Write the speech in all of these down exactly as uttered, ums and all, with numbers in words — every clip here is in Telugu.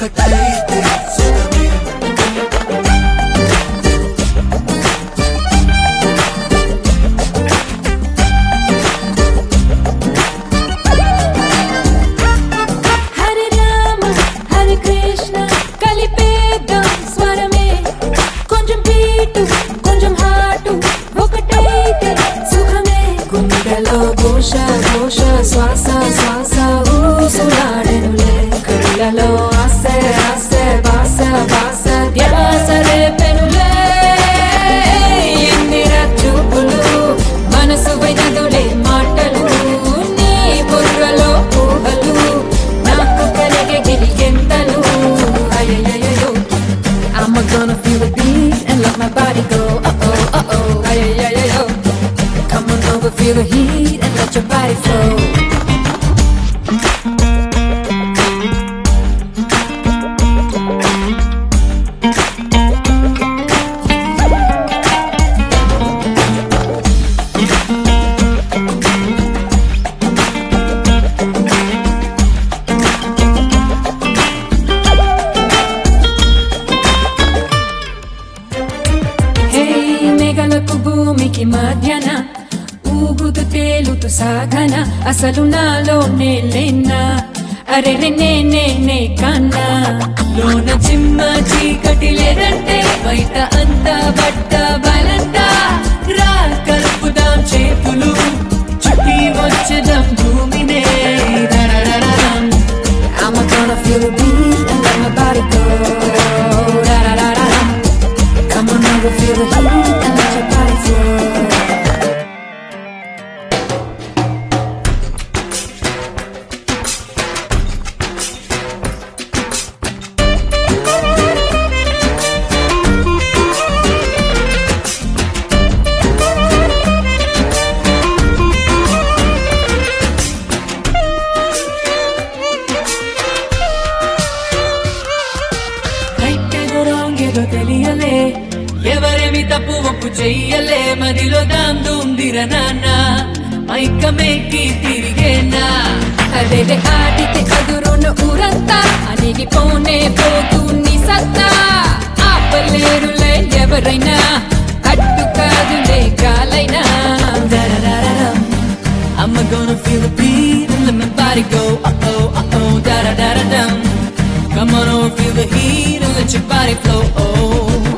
ఒకటైతే సుఖమే. హరే రామ హరే కృష్ణ కలిపేద్దాం స్వరమే, కొంచెం బీటు కొంచెం హాటు ఒకటైతే సుఖమే. గుండెలో ఘోష ఘోష శ్వాస శ్వాస ఊసులాడెనులే, కళ్ళలో ఆసే ఆసే బాస బాస ధ్యాస రేపెనులే. ఎన్నిరా చూపులు మనసు వైనదులే మాటలు, నీ బుర్రలో ఊహలు నాకు కలిగే గిలిగెంతలు. అయ్యయ్యయ్యో I'm gonna feel the beat and let my body go. Uh-oh, uh-oh, అయ్యయ్యయ్యో come on over, feel the heat and let your body flow. మేఘలకు భూమికి మధ్యన ఊగుతూ తేలుతూ సాగన, అసలు నాలో నేలేనా అరే నే నే నే కన్నా. లోన చిమ్మ చీకటి లేదంటే బయట అంతా బట్ట బలంట, రా కలుపుదాం చేతులు చుట్టి వచ్చేదాం భూమినే. I'm gonna feel the beat and let my body go. Da-da-da-da-da. Come on over, feel the heat and let your body flow. Right ఏదో రాంగ్ ఏదో తెలియలే, ఎవరేమి తప్పు ఒప్పు చెయ్యలే, మదిలో దాందుందిర నాన్న మైకమేకి తిరిగేనా. అదే ఆడితే అదురును ఊరంతా అణిగిపోనే పోతూ నీ సత్తా, ఆపలేరులే ఎవరైనా అడ్డు కాదులే కాలైనా. I'm gonna feel the beat and let my body go. Uh-oh, uh-oh, da-da-da-da-dum. Come on over, feel the heat and let your body flow. Oh.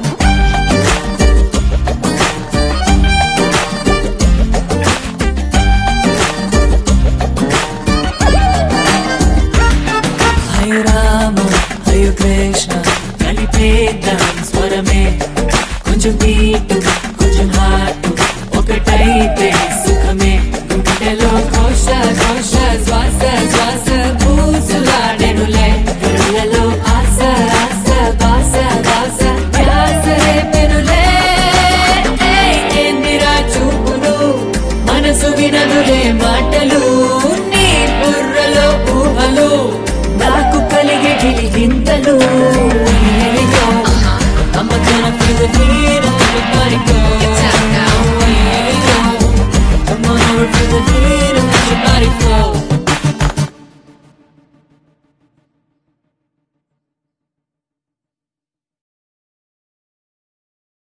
Hare Rama Hare Krishna కలిపేద్దాం స్వరమే, కొంచెం బీటు కొంచెం హాటు ఒకటైతే సుఖమే. గుండెలో ఘోష ఘోష శ్వాస శ్వాస ఊసులాడెనులే, కళ్ళలో ఆస ఆస బాస బాస ధ్యాస రేపెనులే. ఏందిరా చూపులు మనసు వినదులే మాటలు, నీ బుర్రలో ఊహలు నాకు కలిగే గిలిగింతలు. I'm gonna feel the heat and let my body go. Come on over, feel the heat and let your body flow.